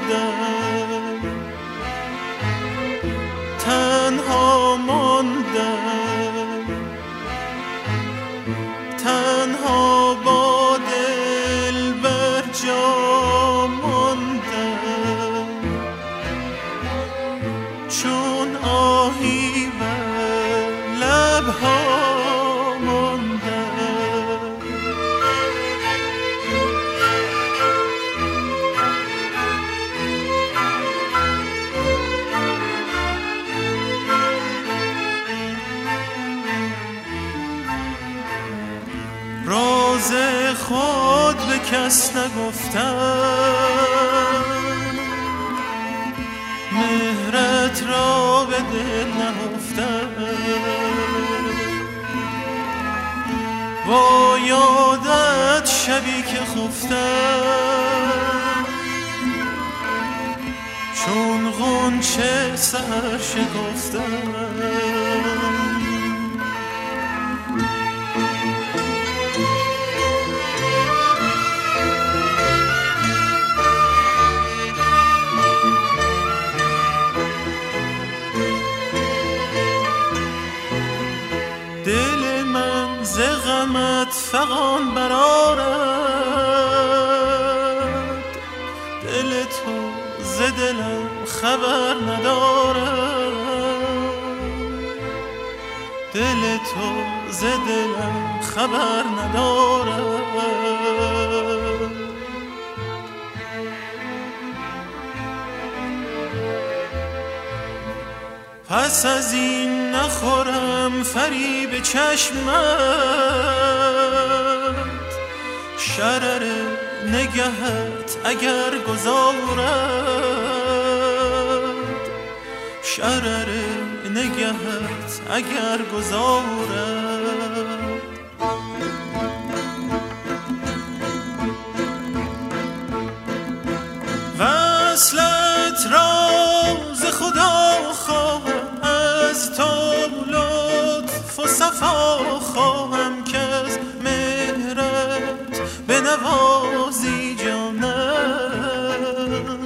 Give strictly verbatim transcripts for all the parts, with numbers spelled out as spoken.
ماندم، تنها ماندم، تنها با دل بر جا ماندم، چون آهی بر لبها راز خود به کس نگفتم، مهرت را به دل نهفتم، با یادت شبی که خفتم، چون غنچه سحر شکفتم. دل من ز غمت فغان برآرد، دل تو ز دلم خبر ندارد، دل تو ز دلم خبر ندارد. پس از این نخورم فریب چشمت، شرر نگهت اگر گذارد، شرر نگهت اگر گذارد. وصلت راز خدا خواهم، از تو لطف و صفا خواهم، که از مهرت بنوازی جانم.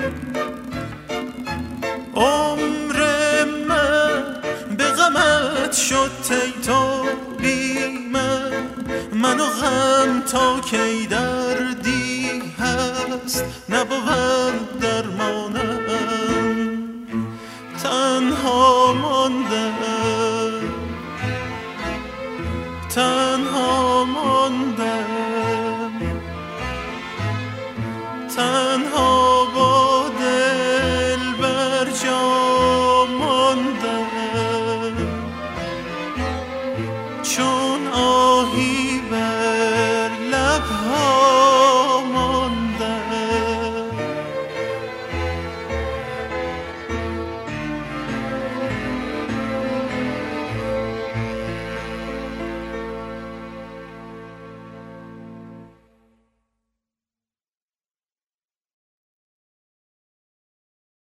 عمر من به غمت شد ای تو بی من، من و غم تا کی دردی هست نبود درمانم. تنها ماندم، تنها ماندم، تنها با دل بر جا ماندم، چون آهی بر لبها